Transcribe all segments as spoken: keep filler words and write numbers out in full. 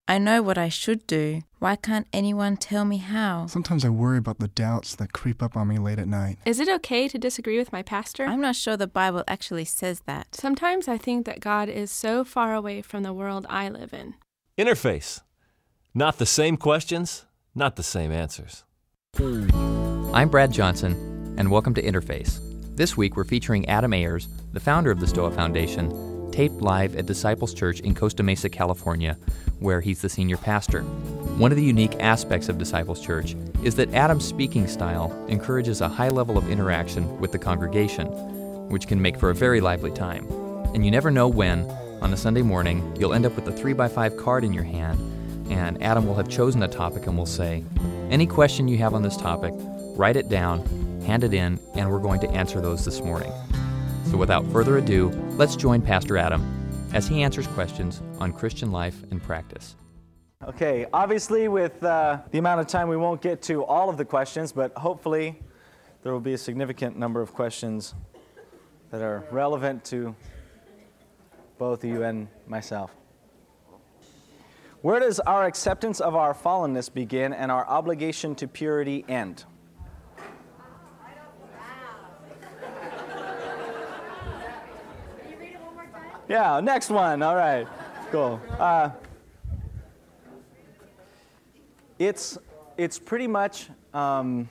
I know what I should do. Why can't anyone tell me how? Sometimes I worry about the doubts that creep up on me late at night. Is it okay to disagree with my pastor? I'm not sure the Bible actually says that. Sometimes I think that God is so far away from the world I live in. Interface. Not the same questions, not the same answers. I'm Brad Johnson, and welcome to Interface. This week we're featuring Adam Ayers, the founder of the Stoa Foundation, taped live at Disciples Church in Costa Mesa, California, where he's the senior pastor. One of the unique aspects of Disciples Church is that Adam's speaking style encourages a high level of interaction with the congregation, which can make for a very lively time. And you never know when, on a Sunday morning, you'll end up with a three by five card in your hand, and Adam will have chosen a topic and will say, any question you have on this topic, write it down, hand it in, and we're going to answer those this morning. So without further ado, let's join Pastor Adam as he answers questions on Christian life and practice. Okay, obviously with uh, the amount of time we won't get to all of the questions, but hopefully there will be a significant number of questions that are relevant to both you and myself. Where does our acceptance of our fallenness begin and our obligation to purity end? Yeah, next one. All right, cool. Uh, it's it's pretty much um,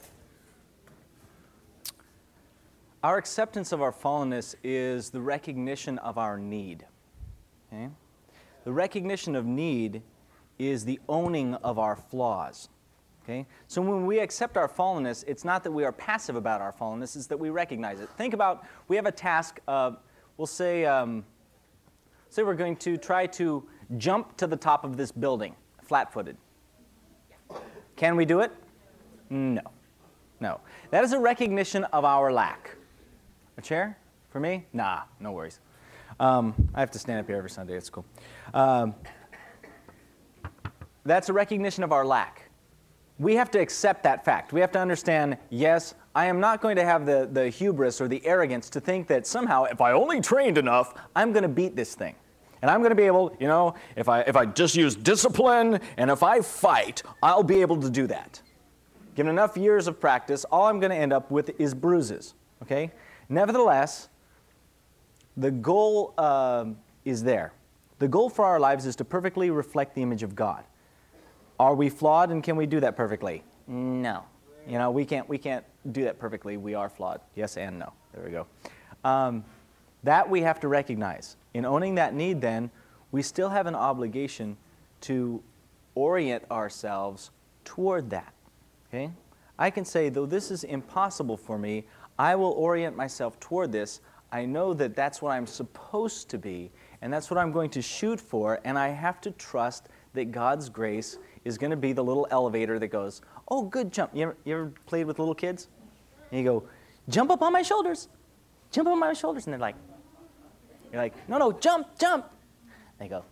our acceptance of our fallenness is the recognition of our need. Okay, the recognition of need is the owning of our flaws. Okay, so when we accept our fallenness, it's not that we are passive about our fallenness; it's that we recognize it. Think about we have a task. Uh, we'll say. Um, Say we're going to try to jump to the top of this building, flat-footed. Can we do it? No. No. That is a recognition of our lack. A chair for me? Nah, no worries. Um, I have to stand up here every Sunday. It's cool. Um, that's a recognition of our lack. We have to accept that fact. We have to understand, yes, I am not going to have the, the hubris or the arrogance to think that somehow, if I only trained enough, I'm going to beat this thing. And I'm going to be able, you know, if I, if I just use discipline and if I fight, I'll be able to do that. Given enough years of practice, all I'm going to end up with is bruises, okay? Nevertheless, the goal uh, is there. The goal for our lives is to perfectly reflect the image of God. Are we flawed, and can we do that perfectly? No. You know, we can't we can't do that perfectly. We are flawed. Yes and no. There we go. Um, that we have to recognize. In owning that need, then, we still have an obligation to orient ourselves toward that. Okay? I can say, though this is impossible for me, I will orient myself toward this. I know that that's what I'm supposed to be, and that's what I'm going to shoot for, and I have to trust that God's grace is going to be the little elevator that goes, oh, good jump. You ever, you ever played with little kids? And you go, jump up on my shoulders. Jump up on my shoulders. And they're like, you're like, no, no, jump, jump. They go.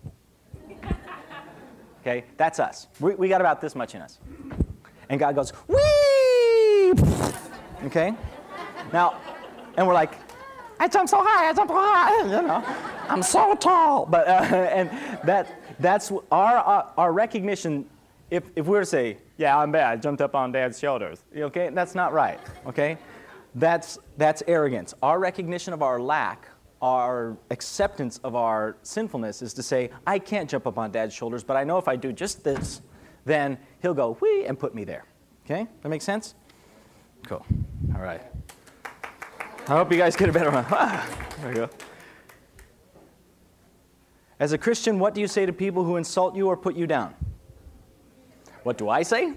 Okay, that's us. We, we got about this much in us. And God goes, whee! Okay? Now, and we're like, I jump so high, I jump so high, you know. I'm so tall. But, uh, and that that's our, our, our recognition. If, if we were to say, yeah, I'm bad, I jumped up on Dad's shoulders, okay, that's not right, okay? That's, that's arrogance. Our recognition of our lack, our acceptance of our sinfulness is to say, I can't jump up on Dad's shoulders, but I know if I do just this, then he'll go, whee, and put me there. Okay? That makes sense? Cool. All right. I hope you guys get a better one. Ah, there we go. As a Christian, what do you say to people who insult you or put you down? What do I say?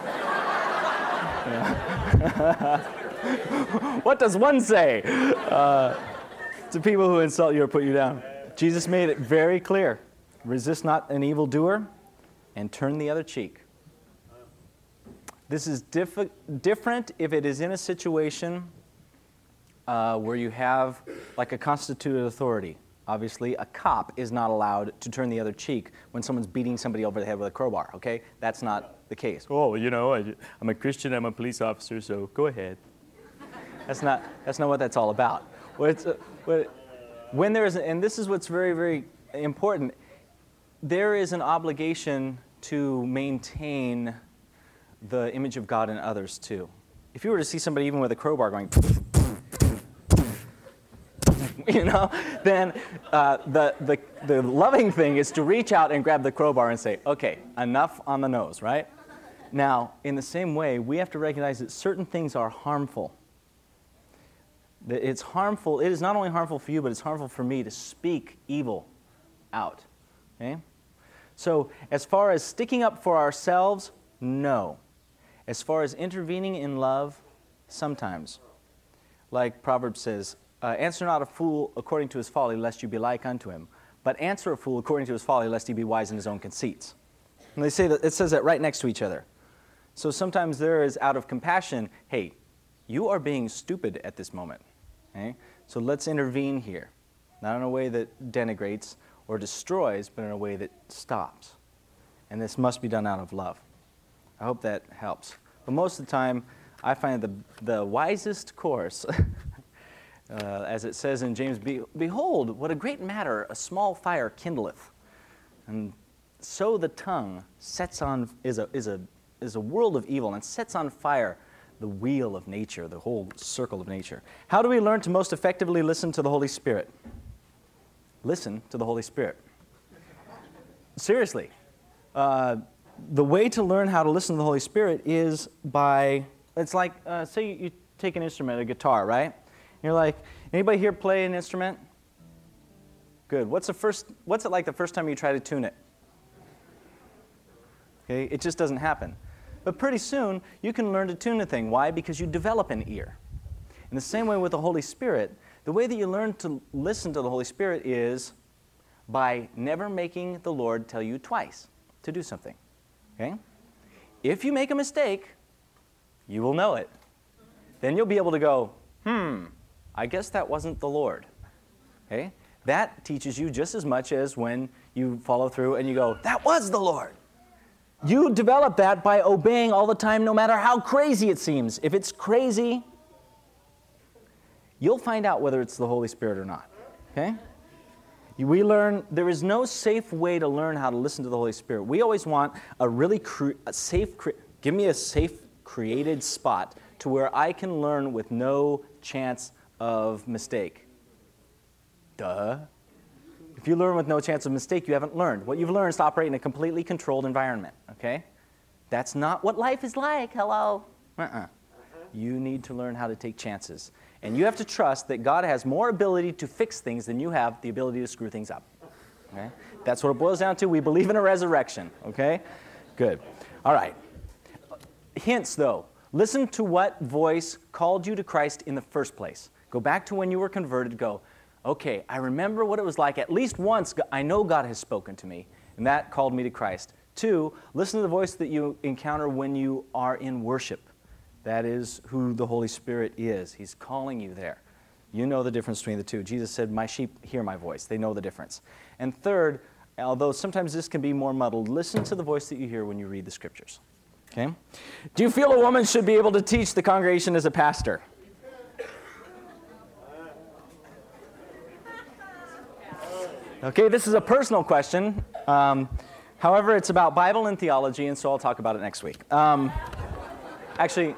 What does one say uh, to people who insult you or put you down? Jesus made it very clear. Resist not an evildoer and turn the other cheek. This is diff- different if it is in a situation uh, where you have like a constituted authority. Obviously, a cop is not allowed to turn the other cheek when someone's beating somebody over the head with a crowbar, okay? That's not the case. Oh, you know, I, I'm a Christian, I'm a police officer, so go ahead. That's not, that's not what that's all about. What it's, uh, what, when there's, and this is what's very, very important, there is an obligation to maintain the image of God in others too. If you were to see somebody even with a crowbar going, you know, then uh, the, the, the loving thing is to reach out and grab the crowbar and say, okay, enough on the nose, right? Now, in the same way, we have to recognize that certain things are harmful. That it's harmful, it is not only harmful for you, but it's harmful for me to speak evil out, okay? So, as far as sticking up for ourselves, no. As far as intervening in love, sometimes. Like Proverbs says, uh, answer not a fool according to his folly, lest you be like unto him. But answer a fool according to his folly, lest he be wise in his own conceits. And they say that it says that right next to each other. So sometimes there is out of compassion, hey, you are being stupid at this moment. Okay? So let's intervene here. Not in a way that denigrates or destroys, but in a way that stops. And this must be done out of love. I hope that helps. But most of the time, I find the, the wisest course, uh, as it says in James, Be, behold, what a great matter a small fire kindleth. And so the tongue sets on, is a, is a, is a world of evil and sets on fire the wheel of nature, the whole circle of nature. How do we learn to most effectively listen to the Holy Spirit? Listen to the Holy Spirit. Seriously. Uh, the way to learn how to listen to the Holy Spirit is by, it's like, uh, say you, you take an instrument, a guitar, right? You're like, anybody here play an instrument? Good. What's the first, what's it like the first time you try to tune it? Okay, it just doesn't happen. But pretty soon, you can learn to tune a thing. Why? Because you develop an ear. In the same way with the Holy Spirit, the way that you learn to listen to the Holy Spirit is by never making the Lord tell you twice to do something. Okay? If you make a mistake, you will know it. Then you'll be able to go, hmm, I guess that wasn't the Lord. Okay? That teaches you just as much as when you follow through and you go, that was the Lord. You develop that by obeying all the time, no matter how crazy it seems. If it's crazy, you'll find out whether it's the Holy Spirit or not. Okay? We learn, there is no safe way to learn how to listen to the Holy Spirit. We always want a really cre- a safe, cre- give me a safe created spot to where I can learn with no chance of mistake. Duh. If you learn with no chance of mistake, you haven't learned. What you've learned is to operate in a completely controlled environment, okay? That's not what life is like, hello? Uh-uh. You need to learn how to take chances. And you have to trust that God has more ability to fix things than you have the ability to screw things up, okay? That's what it boils down to. We believe in a resurrection, okay? Good. All right. Hints, though. Listen to what voice called you to Christ in the first place. Go back to when you were converted, go, okay, I remember what it was like. At least once, I know God has spoken to me, and that called me to Christ. Two, listen to the voice that you encounter when you are in worship. That is who the Holy Spirit is. He's calling you there. You know the difference between the two. Jesus said, my sheep hear my voice. They know the difference. And third, although sometimes this can be more muddled, listen to the voice that you hear when you read the Scriptures. Okay? Do you feel a woman should be able to teach the congregation as a pastor? Okay, this is a personal question. Um, however, it's about Bible and theology, and so I'll talk about it next week. Um, actually,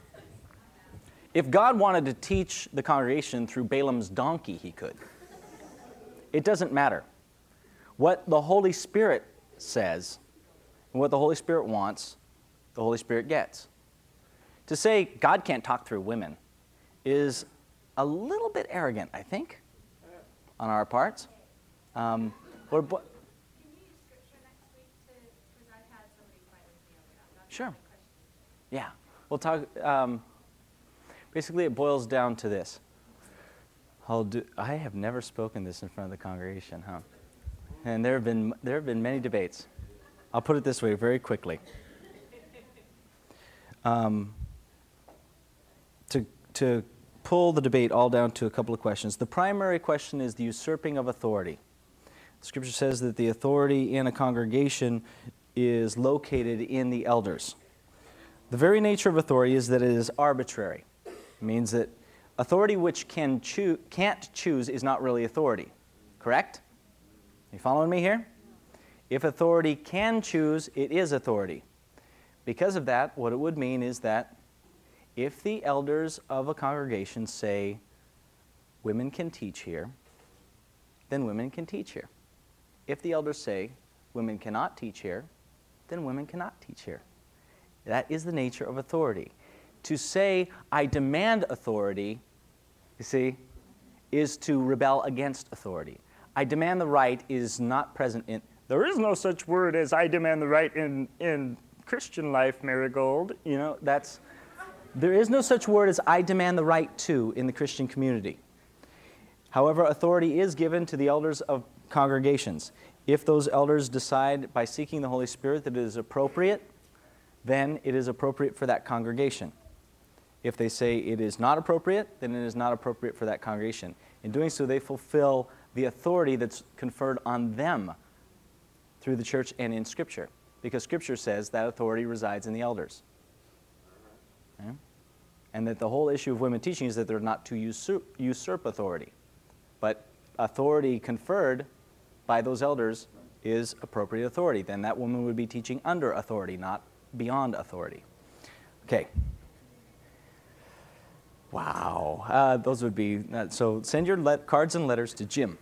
if God wanted to teach the congregation through Balaam's donkey, he could. It doesn't matter. What the Holy Spirit says, and what the Holy Spirit wants, the Holy Spirit gets. To say God can't talk through women is a little bit arrogant, I think, on our parts. Um, or, bo- Can you use scripture next week to, because I've had somebody fight with me over that. That's Sure. the question. Yeah. We'll talk, um, basically it boils down to this. I'll do, I have never spoken this in front of the congregation, huh? And there have been, there have been many debates. I'll put it this way very quickly. Um, to, to pull the debate all down to a couple of questions. The primary question is the usurping of authority. Scripture says that the authority in a congregation is located in the elders. The very nature of authority is that it is arbitrary. It means that authority which can choo- can't choose is not really authority. Correct? You following me here? If authority can choose, it is authority. Because of that, what it would mean is that if the elders of a congregation say, women can teach here, then women can teach here. If the elders say, women cannot teach here, then women cannot teach here. That is the nature of authority. To say, I demand authority, you see, is to rebel against authority. I demand the right is not present in, there is no such word as I demand the right in, in Christian life, Marigold. You know, that's, there is no such word as I demand the right to in the Christian community. However, authority is given to the elders of congregations. If those elders decide by seeking the Holy Spirit that it is appropriate, then it is appropriate for that congregation. If they say it is not appropriate, then it is not appropriate for that congregation. In doing so, they fulfill the authority that's conferred on them through the church and in Scripture, because Scripture says that authority resides in the elders. Okay? And that the whole issue of women teaching is that they're not to usurp, usurp authority. But authority conferred by those elders is appropriate authority. Then that woman would be teaching under authority, not beyond authority. Okay. Wow. Uh, those would be, uh, so send your let- cards and letters to Jim.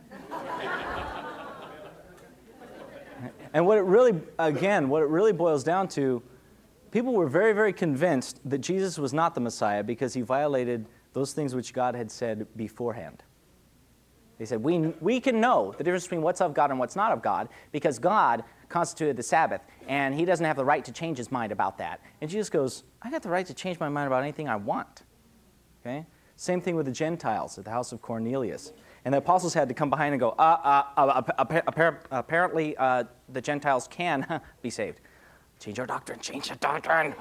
And what it really, again, what it really boils down to, people were very, very convinced that Jesus was not the Messiah because he violated those things which God had said beforehand. They said, we, we can know the difference between what's of God and what's not of God because God constituted the Sabbath, and he doesn't have the right to change his mind about that. And Jesus goes, I got the right to change my mind about anything I want. Okay? Same thing with the Gentiles at the house of Cornelius. And the apostles had to come behind and go, uh, uh, uh, uh, apparently uh, the Gentiles can be saved. Change our doctrine, change the doctrine.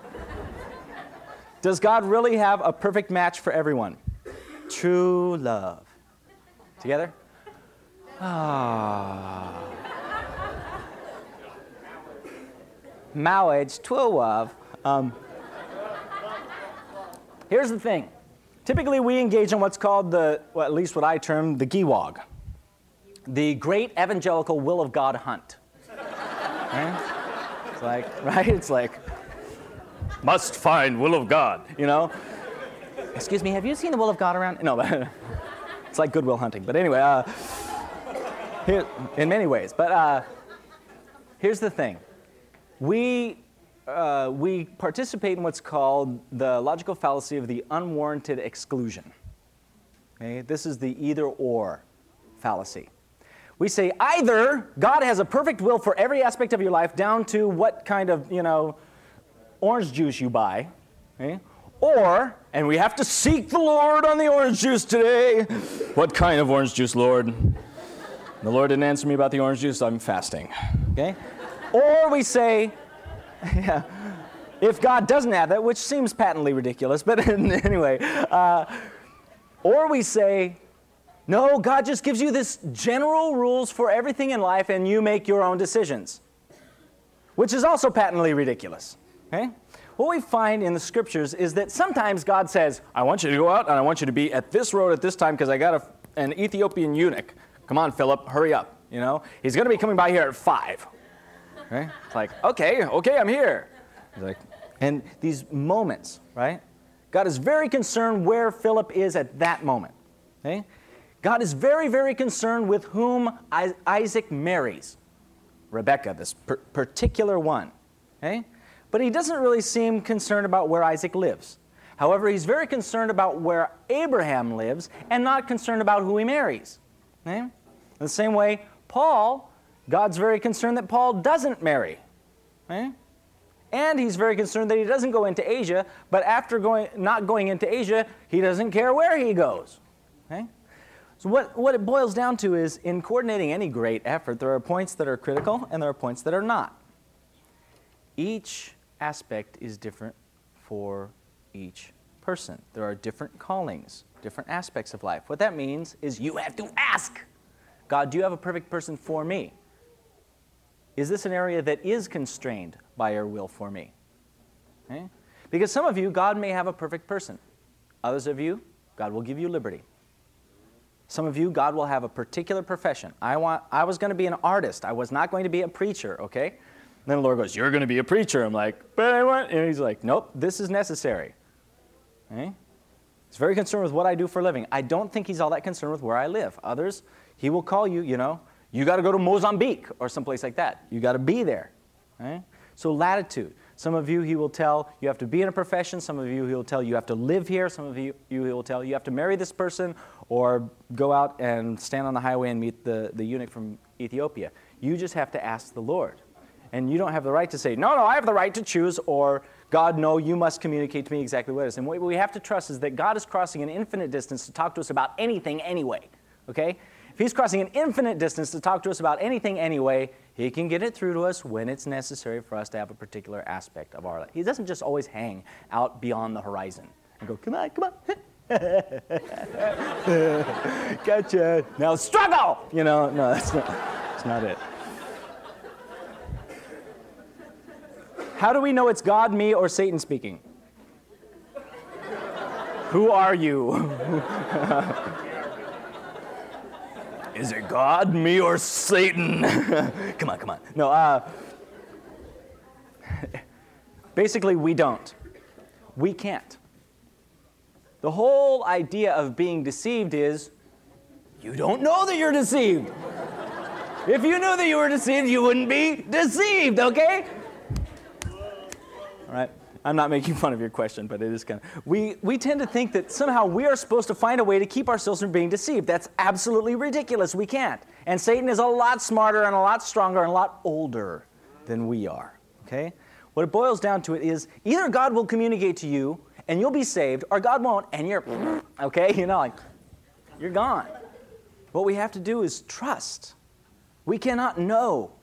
Does God really have a perfect match for everyone? True love. Together? Ah. Marriage, true love. Um, here's the thing. Typically, we engage in what's called the, well, at least what I term, the G W O G, the Great Evangelical Will of God Hunt. Right? It's like, right? It's like, must find will of God, you know? Excuse me, have you seen the will of God around? No, but it's like Goodwill Hunting. But anyway, uh, here, in many ways. But uh, here's the thing. We... Uh, we participate in what's called the logical fallacy of the unwarranted exclusion. Okay? This is the either-or fallacy. We say either God has a perfect will for every aspect of your life down to what kind of, you know, orange juice you buy, okay? Or, and we have to seek the Lord on the orange juice today. What kind of orange juice, Lord? The Lord didn't answer me about the orange juice, I'm fasting. Okay? Or we say, yeah, if God doesn't have that, which seems patently ridiculous, but anyway, uh, or we say, no, God just gives you this general rules for everything in life and you make your own decisions, which is also patently ridiculous. Okay? What we find in the scriptures is that sometimes God says, I want you to go out and I want you to be at this road at this time because I got a, an Ethiopian eunuch. Come on, Philip, hurry up. You know, he's going to be coming by here at five. Right? It's like, okay, okay, I'm here. It's like, and these moments, right? God is very concerned where Philip is at that moment. Okay? God is very, very concerned with whom Isaac marries. Rebecca, this per- particular one. Okay? But he doesn't really seem concerned about where Isaac lives. However, he's very concerned about where Abraham lives and not concerned about who he marries. Okay? In the same way, Paul, God's very concerned that Paul doesn't marry. Okay? And he's very concerned that he doesn't go into Asia, but after going, not going into Asia, he doesn't care where he goes. Okay? So what, what it boils down to is, in coordinating any great effort, there are points that are critical and there are points that are not. Each aspect is different for each person. There are different callings, different aspects of life. What that means is you have to ask, God, do you have a perfect person for me? Is this an area that is constrained by your will for me? Okay? Because some of you, God may have a perfect person. Others of you, God will give you liberty. Some of you, God will have a particular profession. I want. I was going to be an artist. I was not going to be a preacher, okay? And then the Lord goes, you're going to be a preacher. I'm like, but I want, and he's like, nope, this is necessary. Okay? He's very concerned with what I do for a living. I don't think he's all that concerned with where I live. Others, he will call you, you know, you got to go to Mozambique or someplace like that. You got to be there. Okay? So latitude. Some of you, he will tell you have to be in a profession. Some of you, he will tell you have to live here. Some of you, you he will tell you have to marry this person or go out and stand on the highway and meet the, the eunuch from Ethiopia. You just have to ask the Lord. And you don't have the right to say, no, no, I have the right to choose, or God, no, you must communicate to me exactly what it is. And what we have to trust is that God is crossing an infinite distance to talk to us about anything anyway, okay? If he's crossing an infinite distance to talk to us about anything anyway, he can get it through to us when it's necessary for us to have a particular aspect of our life. He doesn't just always hang out beyond the horizon and go, come on, come on. Gotcha. Now struggle! You know, no, that's not, that's not it. How do we know it's God, me, or Satan speaking? Who are you? Is it God, me, or Satan? Come on, come on. No, uh, basically we don't. We can't. The whole idea of being deceived is you don't know that you're deceived. If you knew that you were deceived, you wouldn't be deceived, okay? All right. I'm not making fun of your question, but it is kind of. We, we tend to think that somehow we are supposed to find a way to keep ourselves from being deceived. That's absolutely ridiculous. We can't. And Satan is a lot smarter and a lot stronger and a lot older than we are. Okay? What it boils down to it is either God will communicate to you and you'll be saved, or God won't and you're, okay? You know, like, you're gone. What we have to do is trust. We cannot know.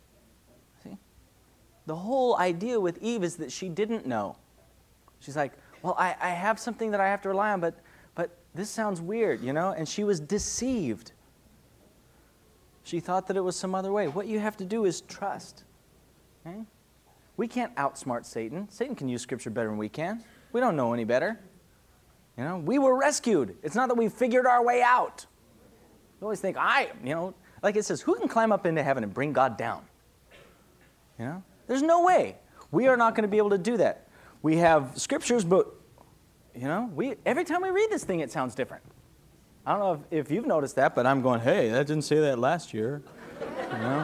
The whole idea with Eve is that she didn't know. She's like, well, I, I have something that I have to rely on, but, but this sounds weird, you know? And she was deceived. She thought that it was some other way. What you have to do is trust. Okay? We can't outsmart Satan. Satan can use Scripture better than we can. We don't know any better. You know, we were rescued. It's not that we figured our way out. You always think, I, you know, like it says, who can climb up into heaven and bring God down? You know? There's no way. We are not going to be able to do that. We have scriptures, but, you know, we every time we read this thing, it sounds different. I don't know if, if you've noticed that, but I'm going, hey, that didn't say that last year. You know?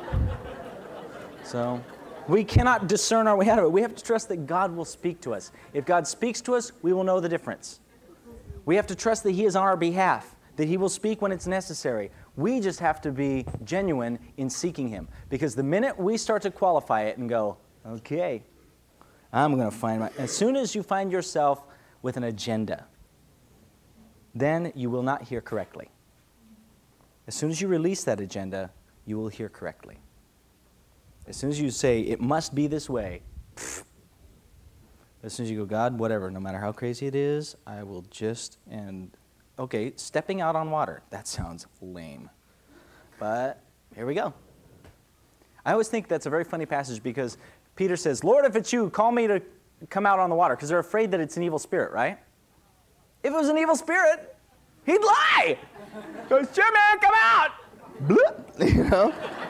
So we cannot discern our way out of it. We have to trust that God will speak to us. If God speaks to us, we will know the difference. We have to trust that he is on our behalf, that he will speak when it's necessary. We just have to be genuine in seeking him. Because the minute we start to qualify it and go, okay, I'm going to find my... As soon as you find yourself with an agenda, then you will not hear correctly. As soon as you release that agenda, you will hear correctly. As soon as you say, it must be this way, pfft, as soon as you go, God, whatever, no matter how crazy it is, I will just... and. Okay, stepping out on water. That sounds lame. But here we go. I always think that's a very funny passage because Peter says, Lord, if it's you, call me to come out on the water, because they're afraid that it's an evil spirit, right? If it was an evil spirit, he'd lie. He goes, Jimmy, come out. Bloop. You know?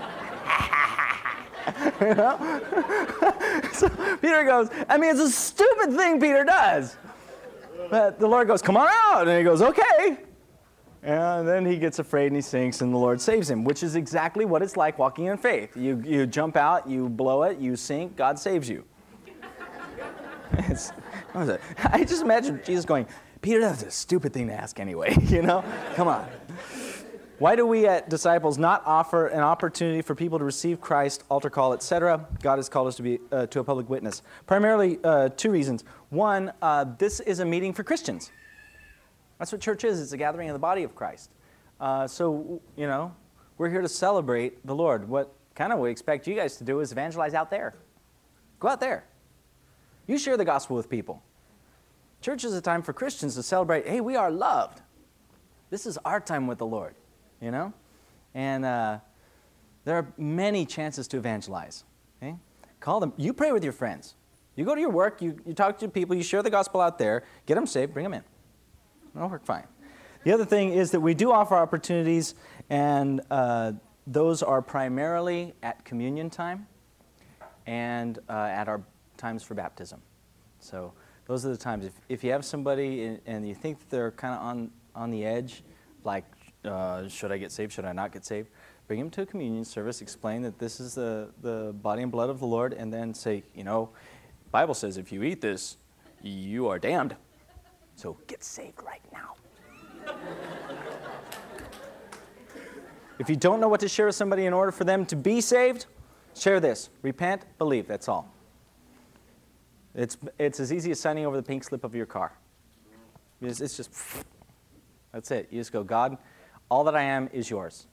You know? So Peter goes, I mean, it's a stupid thing Peter does. But the Lord goes, come on out. And he goes, okay. And then he gets afraid and he sinks and the Lord saves him, which is exactly what it's like walking in faith. You, you jump out, you blow it, you sink, God saves you. It's, what was it? I just imagine Jesus going, Peter, that's a stupid thing to ask anyway, you know? Come on. Why do we at Disciples not offer an opportunity for people to receive Christ, altar call, et cetera? God has called us to be uh, to a public witness. Primarily, uh, two reasons. One, uh, this is a meeting for Christians. That's what church is. It's a gathering of the body of Christ. Uh, so, you know, we're here to celebrate the Lord. What kind of we expect you guys to do is evangelize out there. Go out there. You share the gospel with people. Church is a time for Christians to celebrate, hey, we are loved. This is our time with the Lord. You know? And uh, there are many chances to evangelize. Okay? Call them. You pray with your friends. You go to your work, you, you talk to people, you share the gospel out there, get them saved, bring them in. It'll work fine. The other thing is that we do offer opportunities, and uh, those are primarily at communion time and uh, at our times for baptism. So those are the times. If, if you have somebody and, and you think that they're kind of on, on the edge, like, uh, should I get saved, should I not get saved, bring them to a communion service, explain that this is the, the body and blood of the Lord, and then say, you know, the Bible says if you eat this, you are damned. So get saved right now. If you don't know what to share with somebody in order for them to be saved, share this. Repent, believe, that's all. It's, it's as easy as signing over the pink slip of your car. It's, it's just, that's it. You just go, God, all that I am is yours.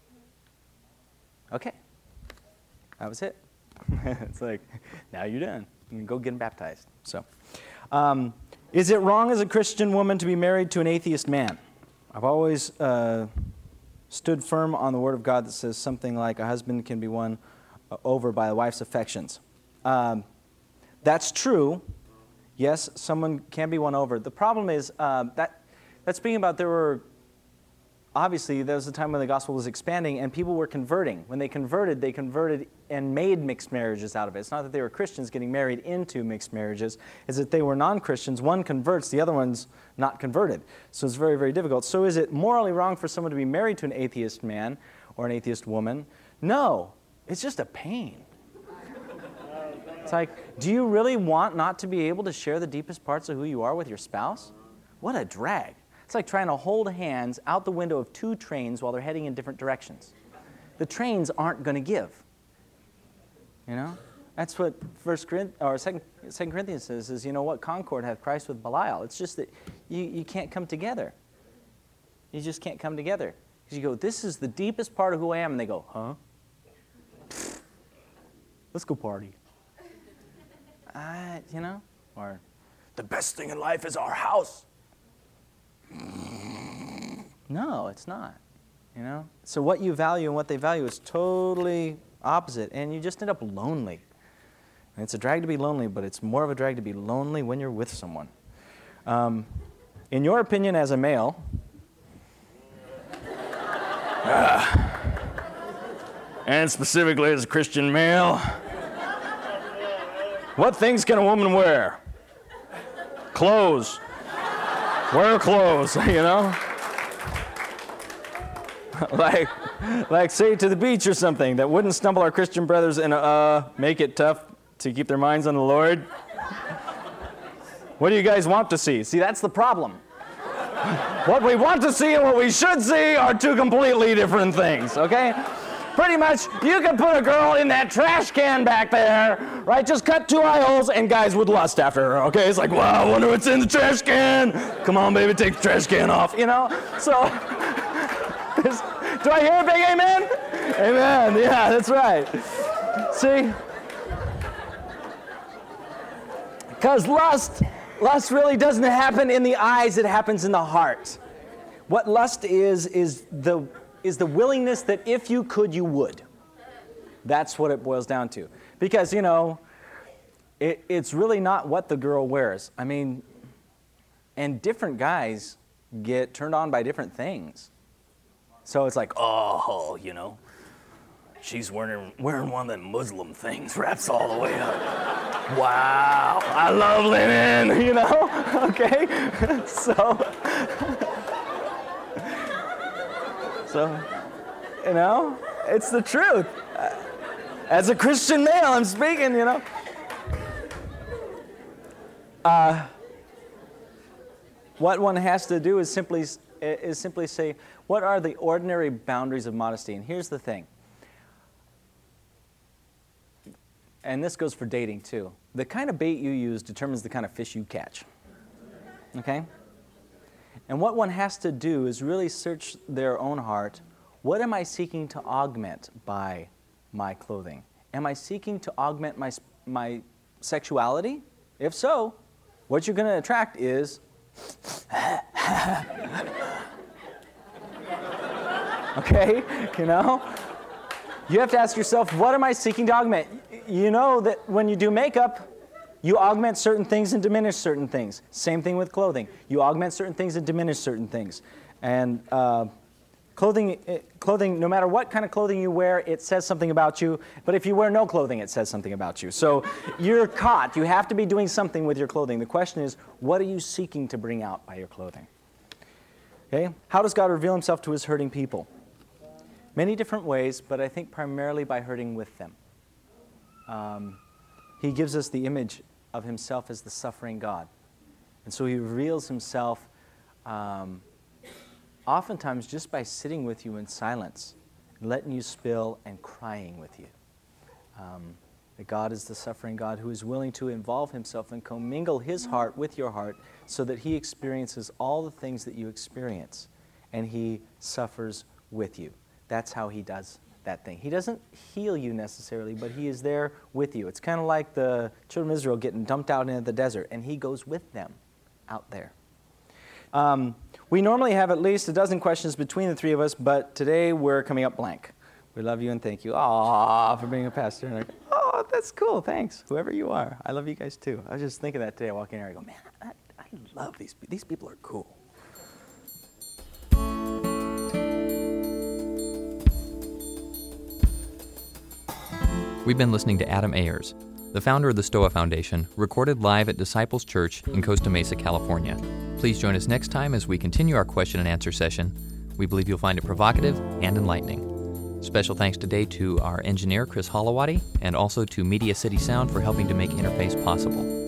Okay. That was it. It's like, now you're done. You can go get them baptized. So, um, is it wrong as a Christian woman to be married to an atheist man? I've always uh, stood firm on the Word of God that says something like a husband can be won over by a wife's affections. Um, that's true. Yes, someone can be won over. The problem is uh, that that's speaking about there were, obviously, there was a time when the gospel was expanding and people were converting. When they converted, they converted and made mixed marriages out of it. It's not that they were Christians getting married into mixed marriages. It's that they were non-Christians. One converts, the other one's not converted. So it's very, very difficult. So is it morally wrong for someone to be married to an atheist man or an atheist woman? No. It's just a pain. It's like, do you really want not to be able to share the deepest parts of who you are with your spouse? What a drag. It's like trying to hold hands out the window of two trains while they're heading in different directions. The trains aren't going to give. You know? That's what First Corinthians, or Second, Second Corinthians says, is, you know what, concord hath Christ with Belial. It's just that you, you can't come together. You just can't come together. Because you go, this is the deepest part of who I am. And they go, huh? Pfft, let's go party. Uh, you know? Or, the best thing in life is our house. No, it's not. You know? So what you value and what they value is totally opposite, and you just end up lonely. And it's a drag to be lonely, but it's more of a drag to be lonely when you're with someone. Um, in your opinion as a male, uh, and specifically as a Christian male, what things can a woman wear? Clothes. Wear clothes, you know? like, like say to the beach or something that wouldn't stumble our Christian brothers and uh, make it tough to keep their minds on the Lord. What do you guys want to see? See, that's the problem. What we want to see and what we should see are two completely different things, okay? Pretty much, you can put a girl in that trash can back there, right? Just cut two eye holes and guys would lust after her, okay? It's like, wow, I wonder what's in the trash can. Come on, baby, take the trash can off, you know? So, do I hear a big amen? Amen, yeah, that's right. See? Because lust, lust really doesn't happen in the eyes, it happens in the heart. What lust is, is the is the willingness that if you could, you would. That's what it boils down to. Because, you know, it, it's really not what the girl wears. I mean, and different guys get turned on by different things. So it's like, oh, you know, she's wearing, wearing one of them Muslim things, wraps all the way up. Wow, I love linen, you know? Okay? So... So, you know, it's the truth. As a Christian male, I'm speaking, you know. Uh, what one has to do is simply is simply say, what are the ordinary boundaries of modesty? And here's the thing. And this goes for dating, too. The kind of bait you use determines the kind of fish you catch. Okay? And what one has to do is really search their own heart. What am I seeking to augment by my clothing? Am I seeking to augment my my sexuality? If so, what you're going to attract is... okay? You know? You have to ask yourself, what am I seeking to augment? You know that when you do makeup, you augment certain things and diminish certain things. Same thing with clothing. You augment certain things and diminish certain things. And uh, clothing, clothing, no matter what kind of clothing you wear, it says something about you. But if you wear no clothing, it says something about you. So you're caught. You have to be doing something with your clothing. The question is, what are you seeking to bring out by your clothing? Okay? How does God reveal himself to his hurting people? Many different ways, but I think primarily by hurting with them. Um, he gives us the image of himself as the suffering God. And so he reveals himself um, oftentimes just by sitting with you in silence, letting you spill and crying with you. Um, that God is the suffering God who is willing to involve himself and commingle his heart with your heart so that he experiences all the things that you experience, and he suffers with you. That's how he does that thing. He doesn't heal you necessarily, but he is there with you. It's kind of like the children of Israel getting dumped out into the desert, and he goes with them out there. Um, we normally have at least a dozen questions between the three of us, but today we're coming up blank. We love you and thank you. Aww, for being a pastor. And like, oh, that's cool. Thanks. Whoever you are. I love you guys too. I was just thinking that today. I walk in here, I go, man, I, I love these people. These people are cool. We've been listening to Adam Ayers, the founder of the Stoa Foundation, recorded live at Disciples Church in Costa Mesa, California. Please join us next time as we continue our question and answer session. We believe you'll find it provocative and enlightening. Special thanks today to our engineer, Chris Holowati, and also to Media City Sound for helping to make Interface possible.